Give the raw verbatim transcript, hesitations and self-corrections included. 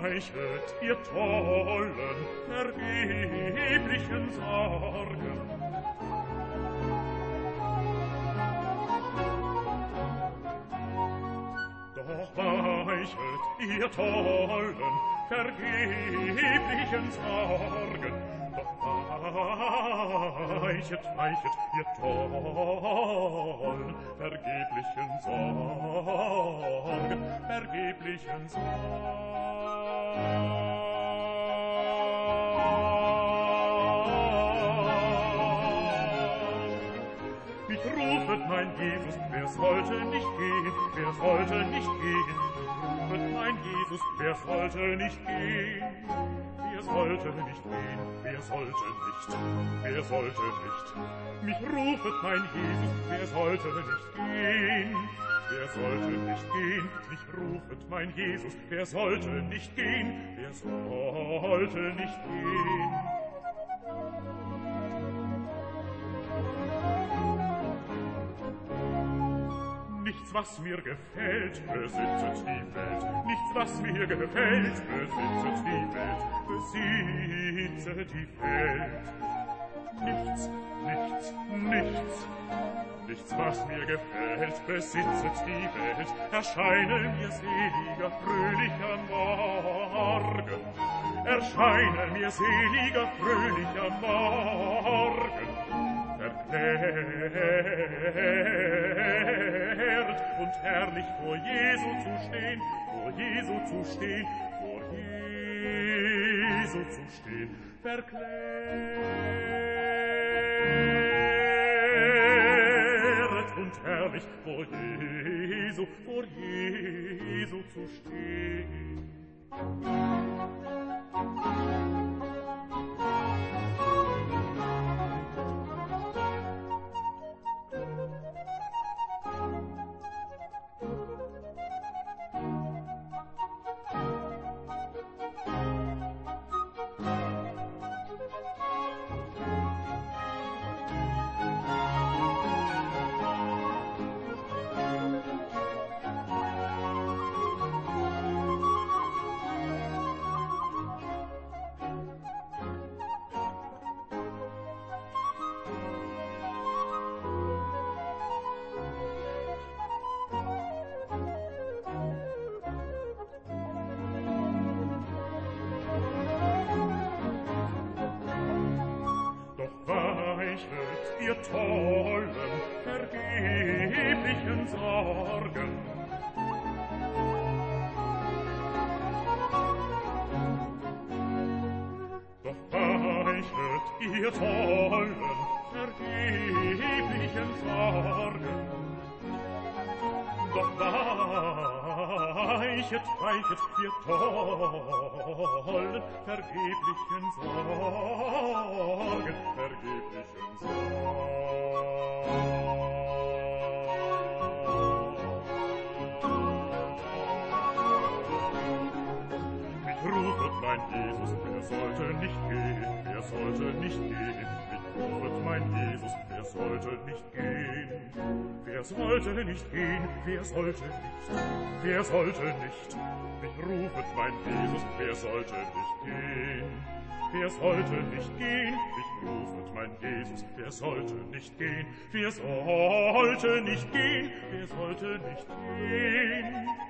weichet, ihr tollen, vergeblichen Sorgen. Doch weichet, ihr tollen, vergeblichen Sorgen. Doch weichet, weichet, ihr tollen, vergeblichen Sorgen, vergeblichen Sorgen. Mich rufet mein Jesus, wer sollte nicht gehen, wer sollte nicht gehen. Mich rufet mein Jesus, wer sollte nicht gehen. Wer sollte nicht gehen, wer sollte nicht, wer sollte nicht. Mich rufet mein Jesus, wer sollte nicht gehen. Wer sollte nicht gehen, mich rufet mein Jesus, wer sollte nicht gehen, wer sollte nicht gehen. Nichts, was mir gefällt, besitzet die Welt. Nichts, was mir gefällt, besitzet die Welt. Besitzet die Welt. Nichts, nichts, nichts. Nichts, was mir gefällt, besitzet die Welt. Erscheine mir seliger, fröhlicher Morgen. Erscheine mir seliger, fröhlicher Morgen. Verklärt und herrlich vor Jesu zu stehen, vor Jesu zu stehen, vor Jesu zu stehen, verklärt und herrlich vor Jesu, vor Jesu zu stehen. Ihr tollen, vergeblichen Sorgen. Doch weichet, ihr tollen, vergeblichen Sorgen. Doch weichet, weichet, ihr tollen, vergeblichen Sorgen, vergeblichen Sorgen. Mich rufet mein Jesus, wer sollte nicht gehen, wer sollte nicht gehen. Mich rufet mein Jesus, wer sollte nicht gehen. Wer sollte nicht gehen, wer sollte nicht, wer sollte nicht. Mich rufet mein Jesus, wer sollte nicht gehen. Wer sollte nicht gehen, mich rufet mein Jesus, wer sollte nicht gehen, wer sollte nicht gehen, wer sollte nicht gehen.